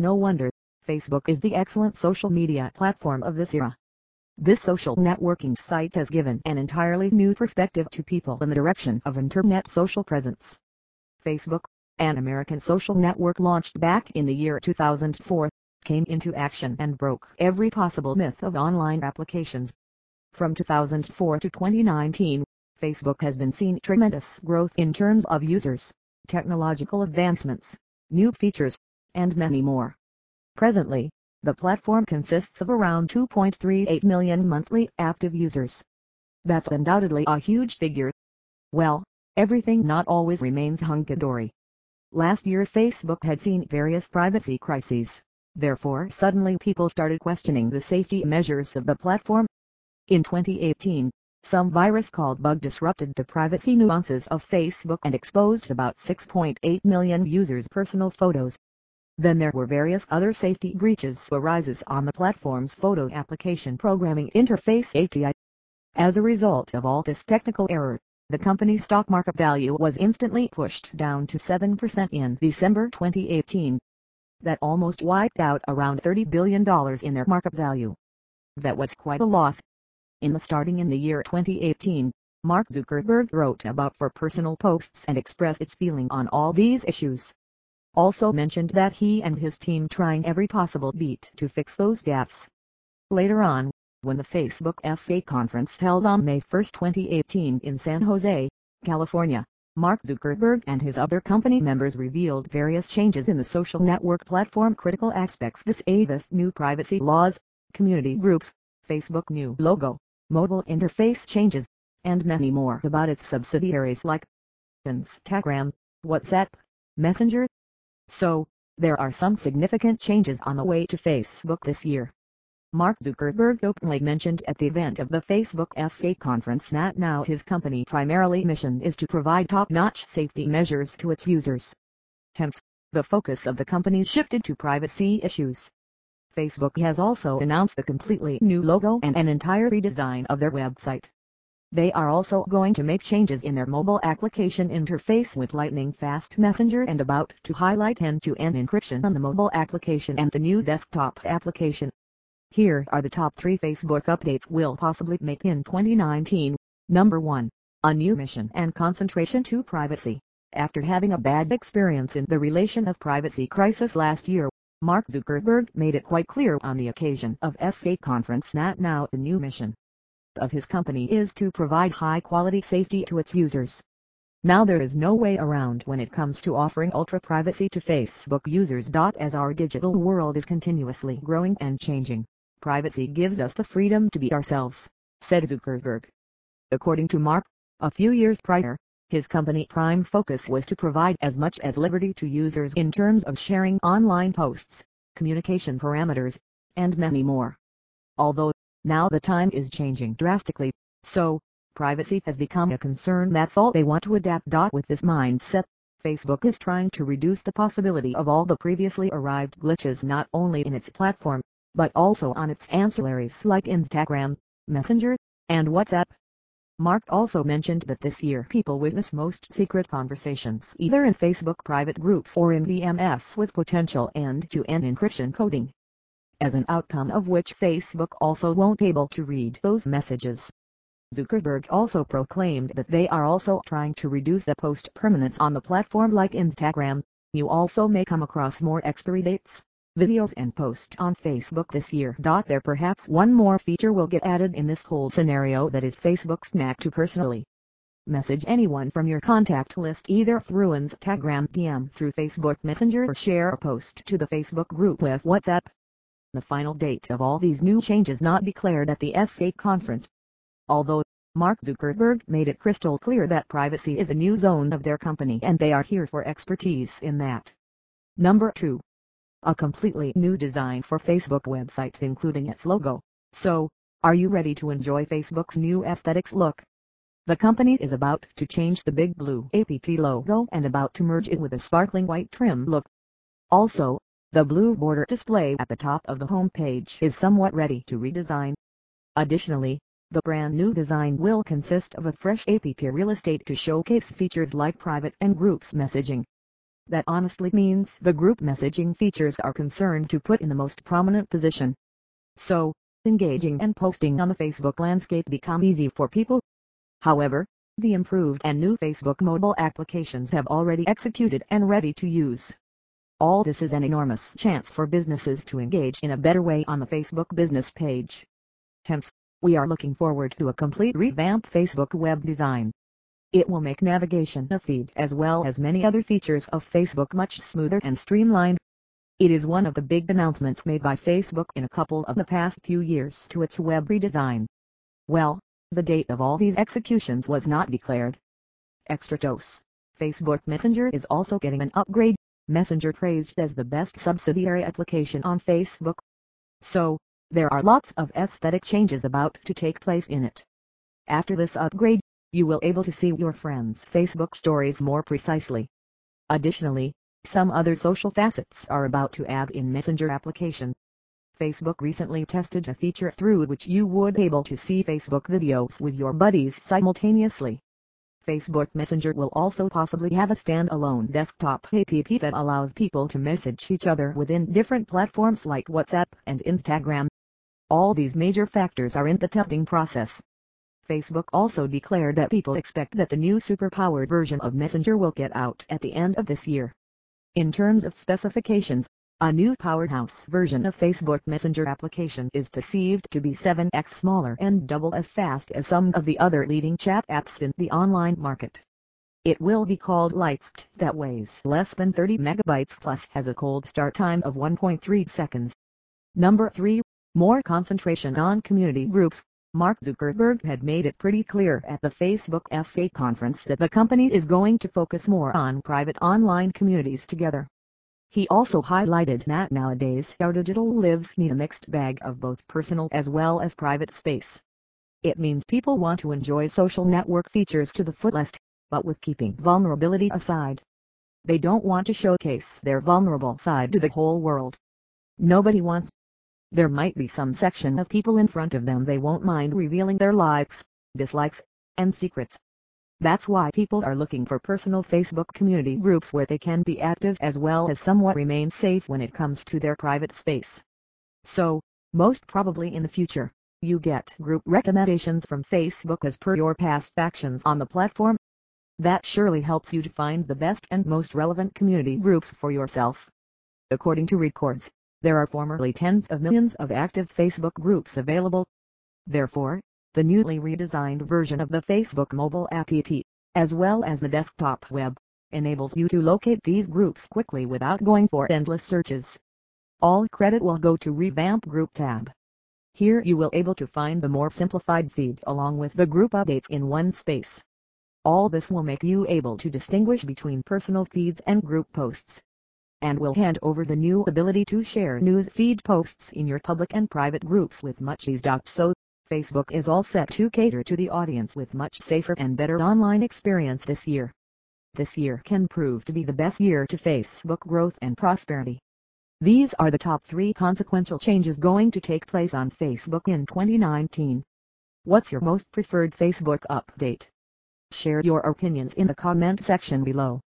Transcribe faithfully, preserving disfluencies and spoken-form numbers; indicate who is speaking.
Speaker 1: No wonder, Facebook is the excellent social media platform of this era. This social networking site has given an entirely new perspective to people in the direction of internet social presence. Facebook, an American social network launched back in the year two thousand four, came into action and broke every possible myth of online applications. From two thousand four to twenty nineteen, Facebook has been seeing tremendous growth in terms of users, technological advancements, new features, and many more. Presently, the platform consists of around two point three eight million monthly active users. That's undoubtedly a huge figure. Well, everything not always remains hunky-dory. Last year Facebook had seen various privacy crises. Therefore suddenly people started questioning the safety measures of the platform. In twenty eighteen, some virus called bug disrupted the privacy nuances of Facebook and exposed about six point eight million users' personal photos. Then there were various other safety breaches arises on the platform's photo application programming interface A P I. As a result of all this technical error, the company's stock market value was instantly pushed down to seven percent in December twenty eighteen. That almost wiped out around thirty billion dollars in their market value. That was quite a loss. In the starting in the year twenty eighteen, Mark Zuckerberg wrote about four personal posts and expressed its feeling on all these issues. Also mentioned that he and his team trying every possible beat to fix those gaps. Later on, when the Facebook F A conference held on May first twenty eighteen in San Jose, California, Mark Zuckerberg and his other company members revealed various changes in the social network platform critical aspects this Avis new privacy laws, community groups, Facebook new logo, mobile interface changes, and many more about its subsidiaries like Instagram, WhatsApp, Messenger. So, there are some significant changes on the way to Facebook this year. Mark Zuckerberg openly mentioned at the event of the Facebook F A conference that now his company primarily mission is to provide top-notch safety measures to its users. Hence, the focus of the company shifted to privacy issues. Facebook has also announced a completely new logo and an entire redesign of their website. They are also going to make changes in their mobile application interface with lightning-fast Messenger and about to highlight end-to-end encryption on the mobile application and the new desktop application. Here are the top three Facebook updates we'll possibly make in twenty nineteen. Number one. A new mission and concentration to privacy. After having a bad experience in the relation of privacy crisis last year, Mark Zuckerberg made it quite clear on the occasion of F A conference that now the new mission of his company is to provide high-quality safety to its users. Now there is no way around when it comes to offering ultra-privacy to Facebook users. As our digital world is continuously growing and changing, privacy gives us the freedom to be ourselves, said Zuckerberg. According to Mark, a few years prior, his company prime focus was to provide as much as liberty to users in terms of sharing online posts, communication parameters, and many more. Although, now the time is changing drastically, so, privacy has become a concern. That's all they want to adapt. With this mindset, Facebook is trying to reduce the possibility of all the previously arrived glitches not only in its platform, but also on its ancillaries like Instagram, Messenger, and WhatsApp. Mark also mentioned that this year people witness most secret conversations either in Facebook private groups or in D Ms with potential end-to-end encryption coding. As an outcome of which Facebook also won't able to read those messages. Zuckerberg also proclaimed that they are also trying to reduce the post permanence on the platform like Instagram. You also may come across more expiry dates, videos and posts on Facebook this year. There perhaps one more feature will get added in this whole scenario, that is Facebook's knack to personally message anyone from your contact list either through Instagram D M through Facebook Messenger or share a post to the Facebook group with WhatsApp. The final date of all these new changes not declared at the F A conference. Although, Mark Zuckerberg made it crystal clear that privacy is a new zone of their company and they are here for expertise in that. Number two. A completely new design for Facebook website including its logo. So, are you ready to enjoy Facebook's new aesthetics look? The company is about to change the big blue app logo and about to merge it with a sparkling white trim look. Also, the blue border display at the top of the home page is somewhat ready to redesign. Additionally, the brand new design will consist of a fresh app real estate to showcase features like private and groups messaging. That honestly means the group messaging features are concerned to put in the most prominent position. So, engaging and posting on the Facebook landscape become easy for people. However, the improved and new Facebook mobile applications have already executed and ready to use. All this is an enormous chance for businesses to engage in a better way on the Facebook business page. Hence, we are looking forward to a complete revamped Facebook web design. It will make navigation of feed as well as many other features of Facebook much smoother and streamlined. It is one of the big announcements made by Facebook in a couple of the past few years to its web redesign. Well, the date of all these executions was not declared. Extra dose. Facebook Messenger is also getting an upgrade. Messenger praised as the best subsidiary application on Facebook. So, there are lots of aesthetic changes about to take place in it. After this upgrade, you will able to see your friends' Facebook stories more precisely. Additionally, some other social facets are about to add in Messenger application. Facebook recently tested a feature through which you would be able to see Facebook videos with your buddies simultaneously. Facebook Messenger will also possibly have a standalone desktop app that allows people to message each other within different platforms like WhatsApp and Instagram. All these major factors are in the testing process. Facebook also declared that people expect that the new super-powered version of Messenger will get out at the end of this year. In terms of specifications, a new powerhouse version of Facebook Messenger application is perceived to be seven x smaller and double as fast as some of the other leading chat apps in the online market. It will be called Lightspeed, that weighs less than thirty megabytes plus has a cold start time of one point three seconds. Number three. More concentration on community groups. Mark Zuckerberg had made it pretty clear at the Facebook F eight conference that the company is going to focus more on private online communities together. He also highlighted that nowadays our digital lives need a mixed bag of both personal as well as private space. It means people want to enjoy social network features to the fullest, but with keeping vulnerability aside. They don't want to showcase their vulnerable side to the whole world. Nobody wants. There might be some section of people in front of them they won't mind revealing their likes, dislikes, and secrets. That's why people are looking for personal Facebook community groups where they can be active as well as somewhat remain safe when it comes to their private space. So, most probably in the future, you get group recommendations from Facebook as per your past actions on the platform. That surely helps you to find the best and most relevant community groups for yourself. According to reports, there are formerly tens of millions of active Facebook groups available. Therefore, the newly redesigned version of the Facebook mobile app, as well as the desktop web, enables you to locate these groups quickly without going for endless searches. All credit will go to Revamp Group tab. Here you will able to find the more simplified feed along with the group updates in one space. All this will make you able to distinguish between personal feeds and group posts, and will hand over the new ability to share news feed posts in your public and private groups with much ease. So, Facebook is all set to cater to the audience with much safer and better online experience this year. This year can prove to be the best year to Facebook growth and prosperity. These are the top three consequential changes going to take place on Facebook in twenty nineteen. What's your most preferred Facebook update? Share your opinions in the comment section below.